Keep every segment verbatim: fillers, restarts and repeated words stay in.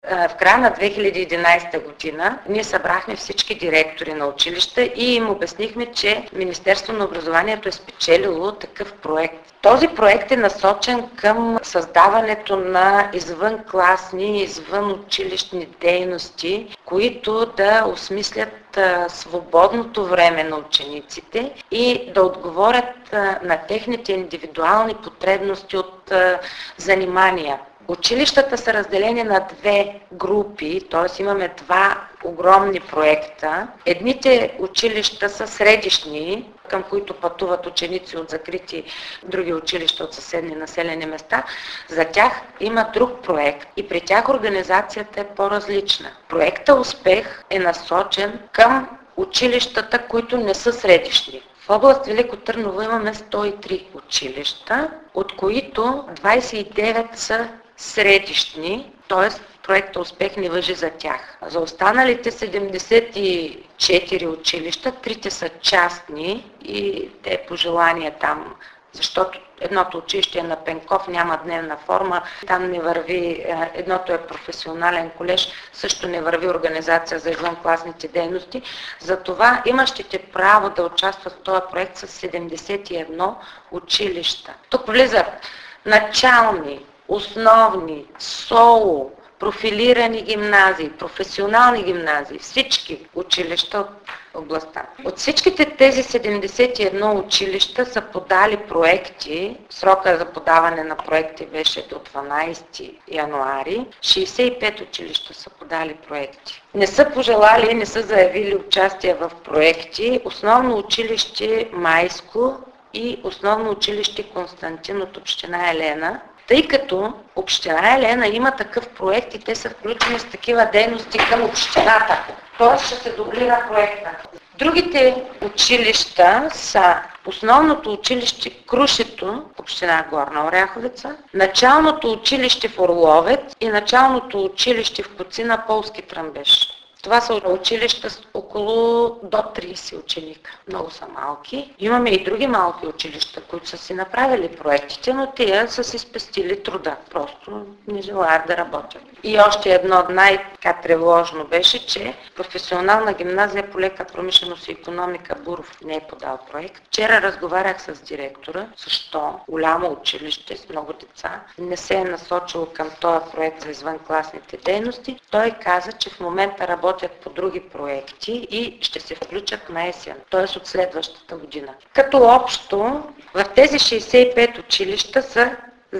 В края на две хиляди и единадесета година ние събрахме всички директори на училища и им обяснихме, че Министерството на образованието е спечелило такъв проект. Този проект е насочен към създаването на извънкласни, извънучилищни дейности, които да осмислят свободното време на учениците и да отговорят на техните индивидуални потребности от занимания. Училищата са разделени на две групи, т.е. имаме два огромни проекта. Едните училища са средищни, към които пътуват ученици от закрити други училища от съседни населени места. За тях има друг проект и при тях организацията е по-различна. Проектът Успех е насочен към училищата, които не са средищни. В област Велико Търново имаме сто и три училища, от които двадесет и девет са средищни, т.е. проекта Успех не важи за тях. За останалите седемдесет и четири училища, трите са частни и те по желание там, защото едното училище е на Пенков, няма дневна форма, там не върви, едното е професионален колеж, също не върви организация за извънкласните дейности. Затова имащите право да участват в този проект са седемдесет и едно училища. Тук влизат начални, основни, соло, профилирани гимназии, професионални гимназии, всички училища от областта. От всичките тези седемдесет и едно училища са подали проекти, срока за подаване на проекти беше до дванадесети януари, шейсет и пет училища са подали проекти. Не са пожелали, не са заявили участие в проекти основно училище Майско и основно училище Константин от община Елена, тъй като община Елена има такъв проект и те са включени с такива дейности към общината. Тоест ще се дублира проекта. Другите училища са основното училище Крушето, община Горна Оряховица, началното училище в Орловец и началното училище в Коцина, Полски Тръмбеш. Това са училища с около до тридесет ученика. Много са малки. Имаме и други малки училища, които са си направили проектите, но тия са си спестили труда. Просто не желаят да работят. И още едно най-тревожно беше, че професионална гимназия по лека промишленост и икономика Буров не е подал проект. Вчера разговарях с директора, защо голямо училище с много деца не се е насочило към този проект за извънкласните дейности. Той каза, че в момента работят по други проекти и ще се включат на есен, т.е. от следващата година. Като общо в тези шейсет и пет училища са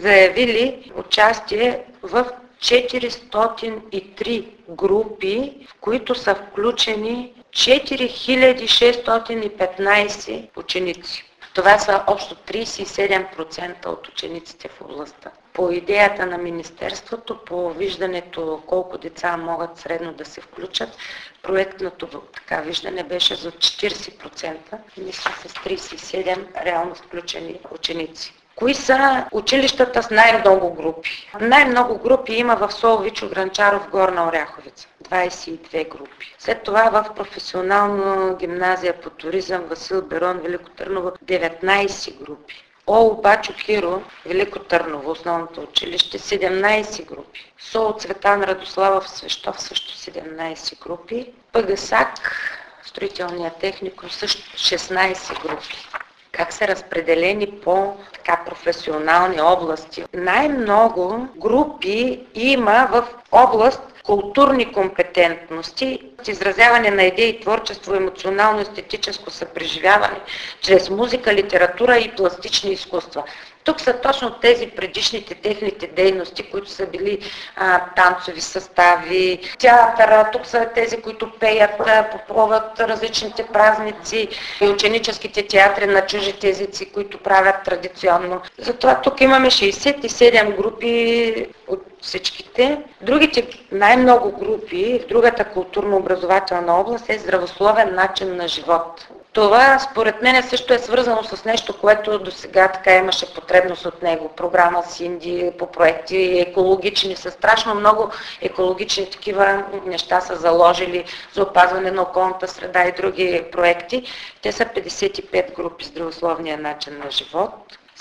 заявили участие в четиристотин и три групи, в които са включени четири хиляди шестстотин и петнадесет ученици. Това са общо тридесет и седем процента от учениците в областта. По идеята на Министерството, по виждането колко деца могат средно да се включат, проектното така виждане беше за четиридесет процента, мисля с тридесет и седем реално включени ученици. Кои са училищата с най-много групи? Най-много групи има в СОУ Вичо Гранчаров, Горна Оряховица. двадесет и две групи. След това в професионална гимназия по туризъм Васил Берон, Велико Търново, деветнадесет групи. ОУ Бачо Хиро, Велико Търново, основното училище, седемнадесет групи. СОУ Цветан Радославов, Свещов, също седемнадесет групи. ПГСАК, строителния техникум, също шестнадесет групи. Как са разпределени по така професионални области. Най-много групи има в област културни компетентности, изразяване на идеи, творчество, емоционално, естетическо съпреживяване, чрез музика, литература и пластични изкуства. Тук са точно тези предишните техните дейности, които са били а, танцови състави, театъра, тук са тези, които пеят, попълват различните празници и ученическите театри на чужите езици, които правят традиционно. Затова тук имаме шейсет и седем групи от всичките. Другите най-много групи в другата културно-образователна област е здравословен начин на живот. Това според мен също е свързано с нещо, което до сега така имаше потребност от него. Програма Синди по проекти екологични, са страшно много екологични такива неща са заложили за опазване на околната среда и други проекти. Те са петдесет и пет групи здравословния начин на живот.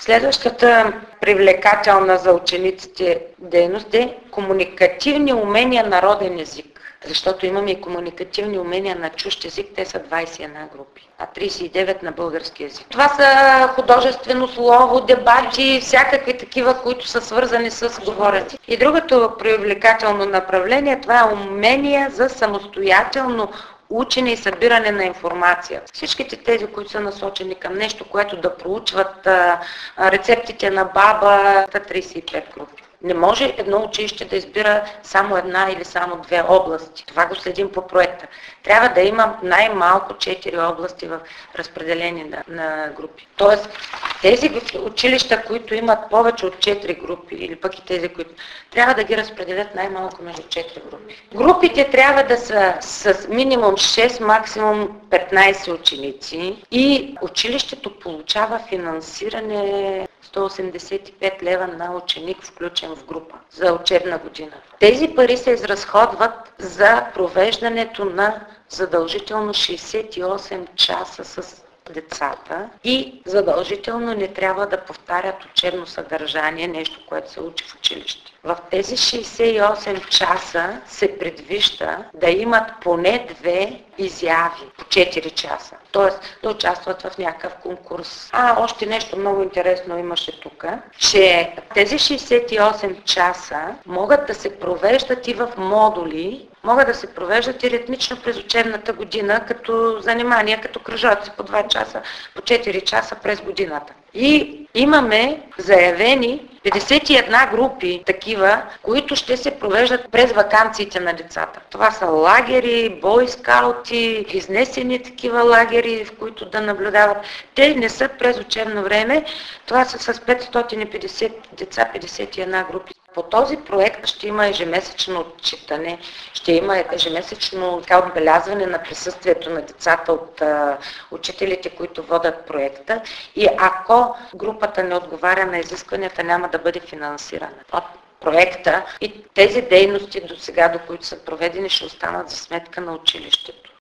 Следващата привлекателна за учениците дейност е комуникативни умения на роден език. Защото имаме и комуникативни умения на чужд език, те са двадесет и една групи, а тридесет и девет на български език. Това са художествено слово, дебати, всякакви такива, които са свързани с говорене. И другото привлекателно направление, това е умения за самостоятелно учене и събиране на информация. Всичките тези, които са насочени към нещо, което да проучват а, рецептите на баба, тридесет и пет групи. Не може едно училище да избира само една или само две области. Това го следим по проекта. Трябва да има най-малко четири области в разпределение на, на групи. Тоест, тези училища, които имат повече от четири групи, или пък и тези, които трябва да ги разпределят най-малко между четири групи. Групите трябва да са с минимум шест, максимум петнадесет ученици и училището получава финансиране сто осемдесет и пет лева на ученик, включен в група за учебна година. Тези пари се изразходват за провеждането на задължително шейсет и осем часа с децата и задължително не трябва да повтарят учебно съдържание, нещо, което се учи в училище. В тези шейсет и осем часа се предвижда да имат поне две изяви по четири часа. Тоест да участват в някакъв конкурс. А, още нещо много интересно имаше тук, че тези шейсет и осем часа могат да се провеждат и в модули, могат да се провеждат и ритмично през учебната година, като занимания, като кръжоци по два часа, по четири часа през годината. И имаме заявени петдесет и една групи такива, които ще се провеждат през ваканциите на децата. Това са лагери, бойскаути, изнесени такива лагери, в които да наблюдават. Те не са през учебно време, това са с петстотин и петдесет деца, петдесет и една групи. По този проект ще има ежемесечно отчитане, ще има ежемесечно така, отбелязване на присъствието на децата от а, учителите, които водят проекта. И ако групата не отговаря на изискванията, няма да бъде финансирана от проекта. И тези дейности до сега, до които са проведени, ще останат за сметка на училището.